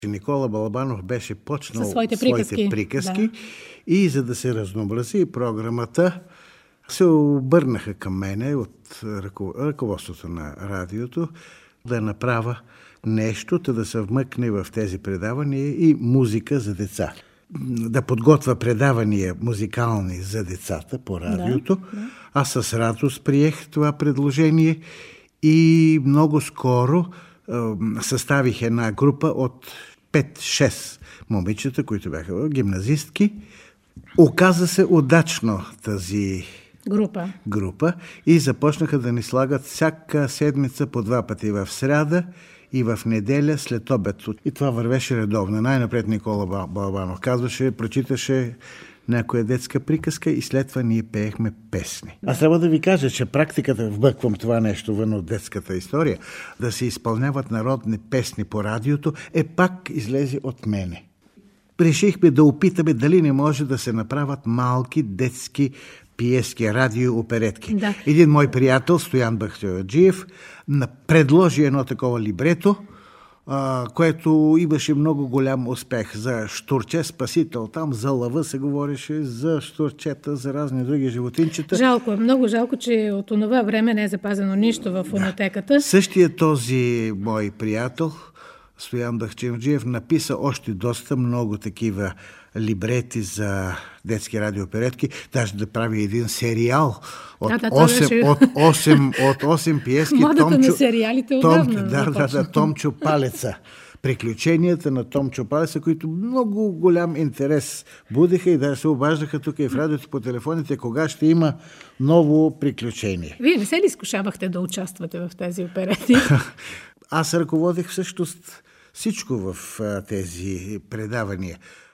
Никола Балабанов беше почнал своите приказки и за да се разнообрази програмата, се обърнаха към мене от ръководството на радиото да направя нещо, да се вмъкне в тези предавания и музика за деца. Да подготвя предавания музикални за децата по радиото. Аз с радост приех това предложение и много скоро съставих една група от 5-6 момичета, които бяха гимназистки. Оказа се удачно тази група и започнаха да ни слагат всяка седмица по 2 пъти, в сряда и в неделя след обед. И това вървеше редовно. Най-напред Никола Балабанов казваше, прочиташе някоя детска приказка и след това ние пеехме песни. Аз трябва да ви кажа, че практиката, вбъквам това нещо вън от детската история, да се изпълняват народни песни по радиото, пак излезе от мене. Решихме да опитаме дали не може да се направят малки детски пиески, радиооперетки. Да. Един мой приятел, Стоян Бахтиоджиев, предложи едно такова либрето, което имаше много голям успех. За щурче спасител, там за лъва се говореше, за щурчета, за разни други животинчета. Много жалко, че от онова време не е запазено нищо в фонотеката. Същия този мой приятел, Стоян Бахтиоджиев, написа още доста много такива либрети за детски радиооперетки, даже да прави един сериал от 8 пиески. Модата на сериалите отдавна. Томчо Палеца. Приключенията на Томчо Палеца, които много голям интерес будеха и да се обаждаха тук и в радиото по телефоните, кога ще има ново приключение. Вие не се ли изкушавахте да участвате в тези оперети? Аз ръководих всъщност всичко в тези предавания.